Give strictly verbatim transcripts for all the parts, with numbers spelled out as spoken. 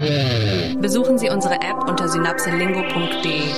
Besuchen Sie unsere App unter synapselingo punkt de.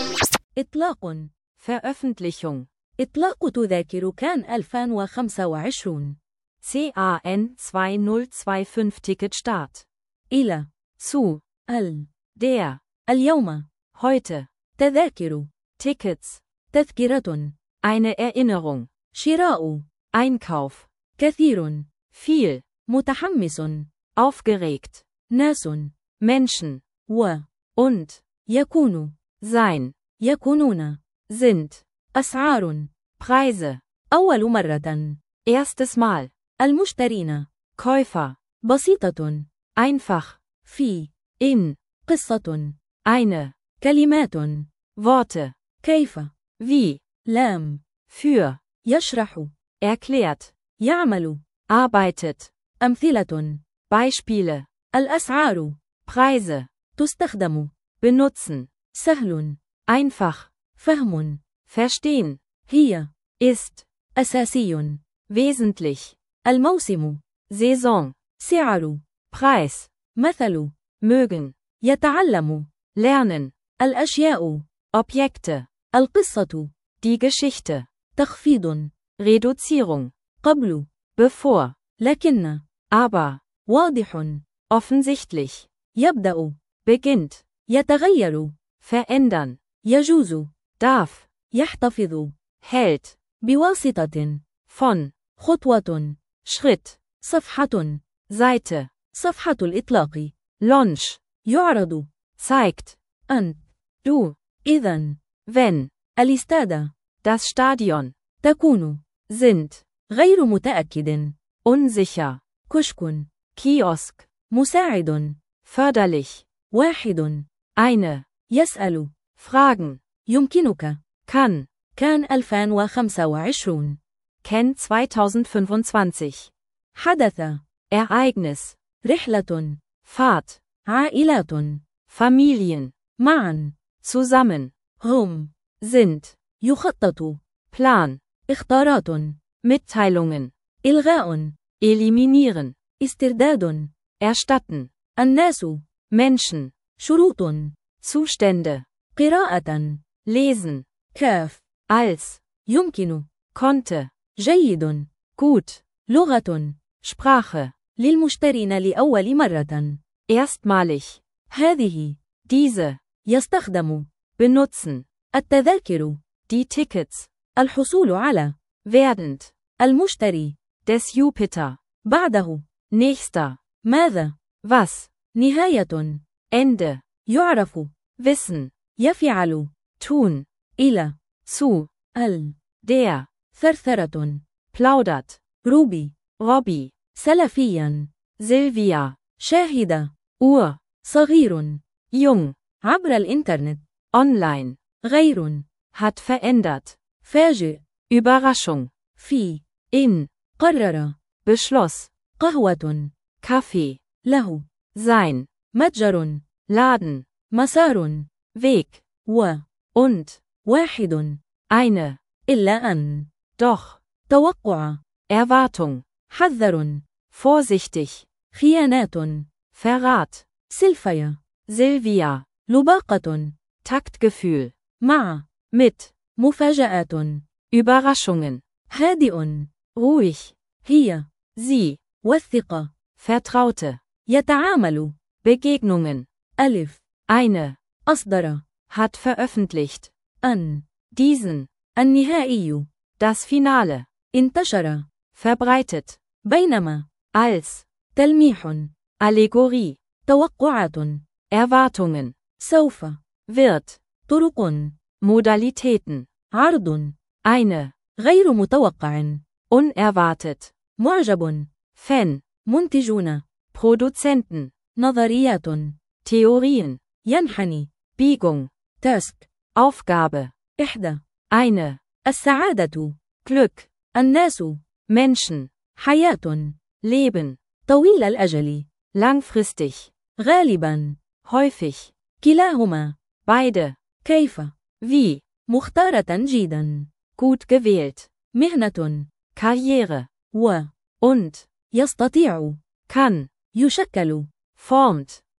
إطلاق. Veröffentlichung. إطلاق تذاكر كان ألفين وخمسة وعشرين. C A N zwei null zwei fünf Ticket Start. إلى. Zu. ال. Der. اليوم. Heute. تذاكر. Tickets. تذكرة. Eine Erinnerung. شراء. Einkauf. كثير. Viel. متحمس. Aufgeregt. ناس. Menschen. و. Und. يكون. Sein. يكونون. Sind. أسعار. Preise. أول مرة. Erstes Mal. المشترين. Käufer. بسيطة. Einfach. في. In. قصة. Eine. كلمات. Worte. كيف. Wie. لام. Für. يشرح. Erklärt. يعمل. Arbeitet. أمثلة. Beispiele. الأسعار. Preise. تستخدم. Benutzen. سهل. Einfach. فهم. Verstehen. هي. Ist. أساسي. Wesentlich. الموسم. Saison. سعر. Preis. مثل. Mögen. يتعلم. Lernen. الأشياء. Objekte. القصة. Die Geschichte. تخفيض. Reduzierung. قبل. Bevor. لكن. Aber. واضح. Offensichtlich. يبدأ. Beginnt. يتغير. Verändern. يجوز. Darf. يحتفظ. Hält. بواسطة. Von. خطوة. Schritt. صفحة. Seite. صفحة الإطلاق. Launch. يعرض. Zeigt. أنت. Du. إذن. Wenn. الاستاد. Das Stadion. تكون. Sind. غير متأكد. Unsicher. كشك. Kiosk. مساعد. Förderlich. واحد. Eine. يسأل. Fragen. يمكنك. Kann. كان ألفين وخمسة وعشرين. Ken zwanzig fünfundzwanzig. حدث. Ereignis. رحلة. Fahrt. عائلات. Familien. معا. Zusammen. هم. Sind. يخطط. Plan. اختارات. Mitteilungen. إلغاء. Eliminieren. استرداد. Erstatten. الناس. Menschen. شروط. Zustände. قراءة. Lesen. كاف. Als. يمكن. Konnte. جيد. Gut. لغة. Sprache. للمشترين لأول مرة. Erstmalig. هذه. Diese. يستخدم. Benutzen. التذاكر. Die Tickets. الحصول على. Werdend. المشتري. Des Jupiter. بعده. Nächster. ماذا. Was. نهاية. Ende. يعرف. Wissen. يفعل. Tun. إلى. Zu. ال. Der. ثرثرة. Plaudert. روبي. Robbie. سلفيا. Silvia. شاهد. Uhr. صغير. Jung. عبر الإنترنت. Online. غير. Hat verändert. فاجئ. Überraschung. في. In. قرر. Beschloss. قهوة. Kaffee. له. Sein. متجر. Laden. مسار. Weg. و. Und. واحد. Eine. إلا أن. Doch. توقع. Erwartung. حذر. Vorsichtig. خيانات. Verrat. سلفيا. Silvia. لباقة. Taktgefühl. مع. Mit. مفاجآت. Überraschungen. هادئ. Ruhig. هي. Sie. والثقة. Vertraute. يتعامل. Begegnungen. ألف. Eine. أصدر. Hat veröffentlicht. أن. Diesen. النهائي. Das Finale. انتشر. Verbreitet. بينما. Als. تلميح. Allegorie. توقعات. Erwartungen. سوف. Wird. طرق. Modalitäten. عرض. Eine. غير متوقع. Unerwartet. معجب. Fan. منتجون. Produzenten. نظريات. Theorien. ينحني. Biegung. تاسك. Aufgabe. إحدى. Eine. السعادة. Glück. الناس. Menschen. حياة. Leben. طويل الأجل. Langfristig. غالبا. Häufig. كلاهما. Beide. كيف. Wie. مختارة جيدا. Gut gewählt. مهنة. Karriere. و. Und. يستطيع. Kann. يشكل. Formt.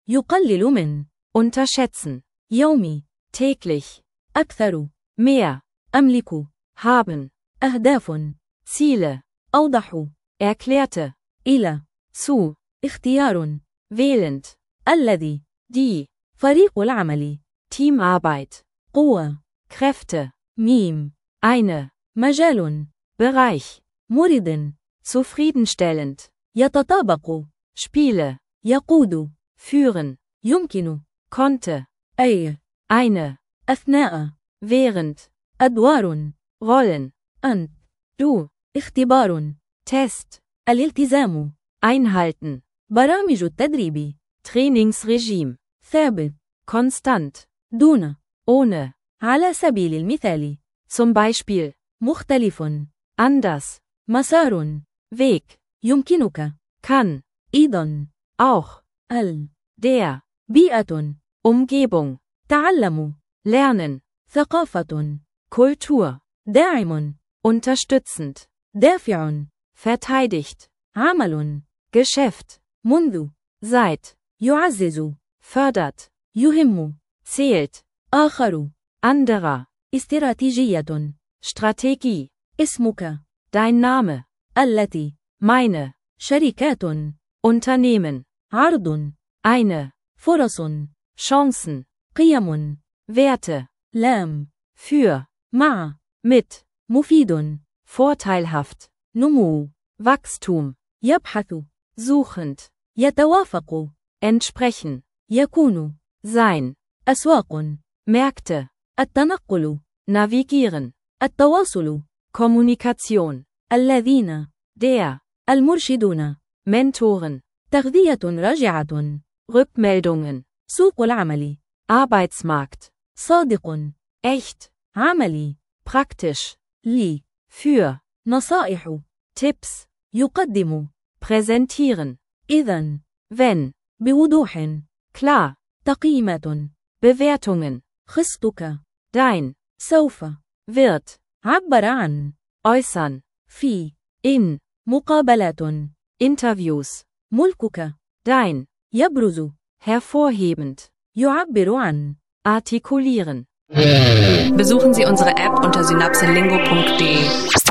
يقلل من. unterschätzen, يومي. täglich, أكثر. mehr, أملك. haben, أهداف. Ziele, أوضح. erklärte, إلى. zu, اختيار. wählend, الذي. die, فريق العمل. Teamarbeit, قوة. Kräfte, ميم. eine, مجال. Bereich, مرض. zufriedenstellend, يتطابق. Spiele, يقود. führen, يمكن. konnte, أي. eine, أثناء. während, أدوار. rollen, أنت. du, اختبار. Test, الالتزام. einhalten, برامج التدريب. Trainingsregime, ثابت. konstant, دون. ohne, على سبيل المثال. zum Beispiel, مختلف. anders, مسار. Weg, يمكنك. kann, أيضا. auch, ال. der, بيئة. Umgebung, تعلم. lernen, ثقافة. Kultur, داعم. unterstützend, دافع. verteidigt, عمل. Geschäft, منذ. seit, يعزز. fördert, يهم. zählt, آخر. anderer, استراتيجية. Strategie, اسمك. dein Name, التي. meine, شركات. Unternehmen, عرض. eine, فرص. Chancen, قيم. Werte, لام. für, مع. mit, مفيد. vorteilhaft, نمو. Wachstum, يبحث. suchend, يتوافق. entsprechen, يكون. sein, أسواق. Märkte, التنقل. navigieren, التواصل. Kommunikation, الذين. der, المرشدون. Mentoren, تغذية راجعة. Rückmeldungen, سوق العمل. Arbeitsmarkt, صادق. echt, عملي. praktisch, لي. für, نصائح. Tipps, يقدم. präsentieren, إذن. wenn, بوضوح. klar, تقييمات. Bewertungen, خصتك. dein, سوف. wird, عبر عن. äußern, في. in, مقابلات. Interviews, ملكك. dein, يبرز. hervorhebend, يعبر عن. artikulieren. Besuchen Sie unsere App unter synapselingo punkt de.